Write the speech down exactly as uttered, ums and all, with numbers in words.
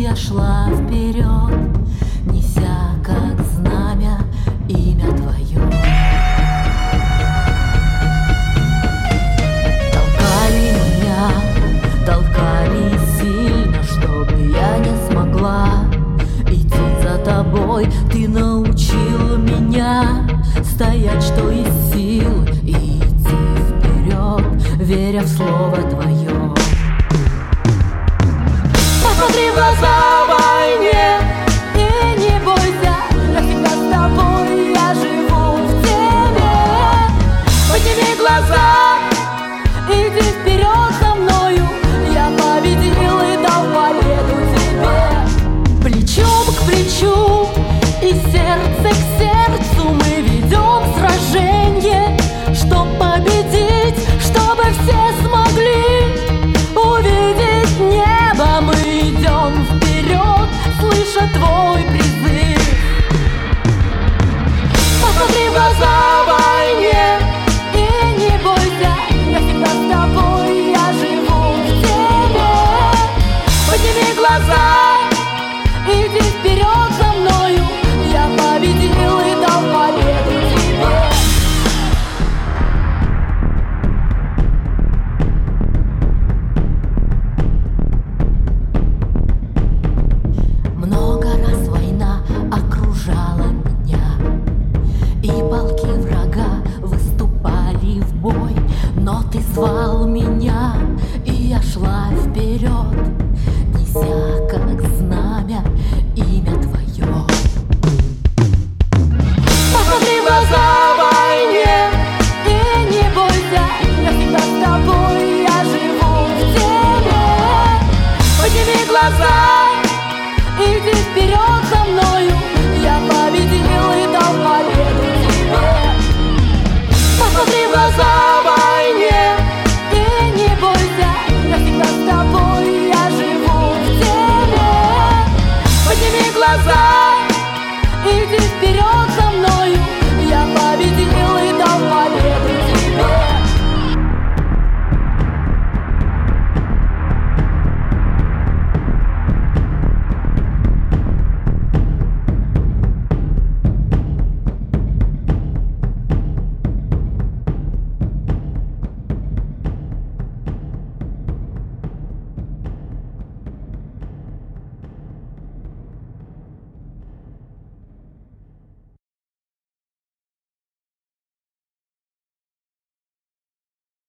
я шла вперед, неся как знамя имя Твое. Толкали меня, толкали сильно, чтобы я не смогла идти за Тобой. Ты научил меня стоять, что из сил, и идти вперед, веря в Слово Твое. Посмотри в глаза войне и не бойся, я всегда с тобой, я живу в тебе. Подними глаза, иди вперед со мною, я победил и дал победу тебе. Плечом к плечу и сердце к сердцу мы ведем сражение, чтоб победить, чтобы все смогли увидеть небо. Мы идем вперед, слыша Твой призыв. Посмотри в глаза войне и не бойся, я всегда с тобой, я живу в тебе. Подними глаза, иди вперед за мною, я победил и дал победу тебе. Много раз война окружала меня, и полки врага выступали в бой, но Ты звал меня, и я шла вперед, неся как знамя имя Твое. Посмотри в глаза войне и не бойся, я всегда с тобой, я живу в тебе. Подними глаза, иди вперед.